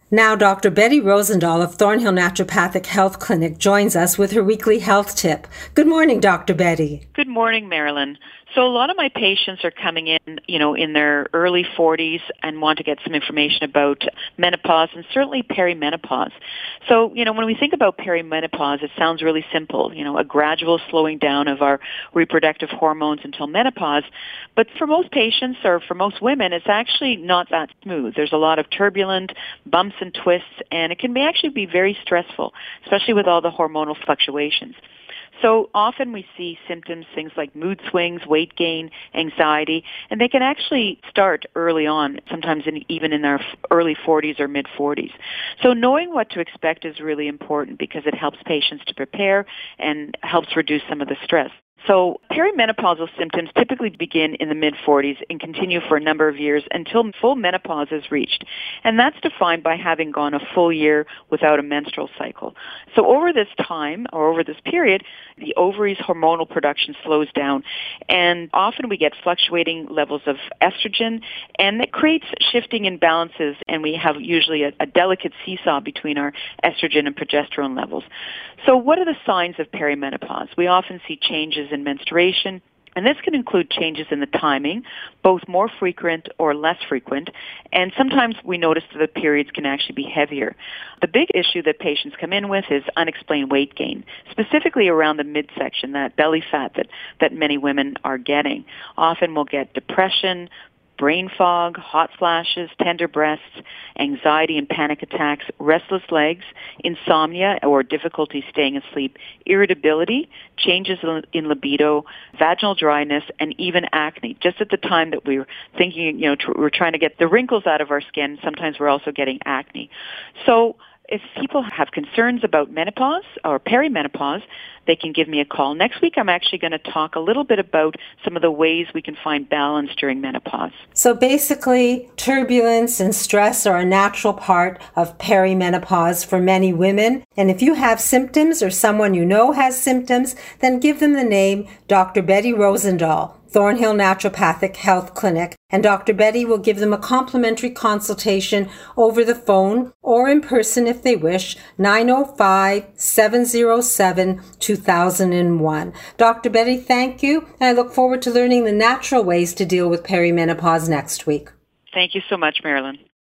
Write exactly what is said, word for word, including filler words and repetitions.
Now, Doctor Betty Rosendahl of Thornhill Naturopathic Health Clinic joins us with her weekly health tip. Good morning, Doctor Betty. Good morning, Marilyn. So a lot of my patients are coming in, you know, in their early forties and want to get some information about menopause and certainly perimenopause. So, you know, when we think about perimenopause, it sounds really simple, you know, a gradual slowing down of our reproductive hormones until menopause. But for most patients or for most women, it's actually not that smooth. There's a lot of turbulent bumps and twists, and it can be actually be very stressful, especially with all the hormonal fluctuations. So often we see symptoms, things like mood swings, weight gain, anxiety, and they can actually start early on, sometimes in, even in their early forties or mid-forties. So knowing what to expect is really important because it helps patients to prepare and helps reduce some of the stress. So perimenopausal symptoms typically begin in the mid-forties and continue for a number of years until full menopause is reached. And that's defined by having gone a full year without a menstrual cycle. So over this time, or over this period, the ovaries' hormonal production slows down. And often we get fluctuating levels of estrogen, and it creates shifting imbalances, and we have usually a, a delicate seesaw between our estrogen and progesterone levels. So what are the signs of perimenopause? We often see changes in menstruation, and this can include changes in the timing, both more frequent or less frequent, and sometimes we notice that the periods can actually be heavier. The big issue that patients come in with is unexplained weight gain, specifically around the midsection, that belly fat that, that many women are getting. Often we'll get depression, brain fog, hot flashes, tender breasts, anxiety and panic attacks, restless legs, insomnia or difficulty staying asleep, irritability, changes in libido, vaginal dryness, and even acne. Just at the time that we were thinking, you know, tr- we're trying to get the wrinkles out of our skin, sometimes we're also getting acne. So if people have concerns about menopause or perimenopause, they can give me a call. Next week, I'm actually going to talk a little bit about some of the ways we can find balance during menopause. So basically, turbulence and stress are a natural part of perimenopause for many women. And if you have symptoms or someone you know has symptoms, then give them the name Doctor Betty Rosendahl, Thornhill Naturopathic Health Clinic, and Doctor Betty will give them a complimentary consultation over the phone or in person if they wish, nine oh five, seven oh seven, two thousand one. Doctor Betty, thank you, and I look forward to learning the natural ways to deal with perimenopause next week. Thank you so much, Marilyn.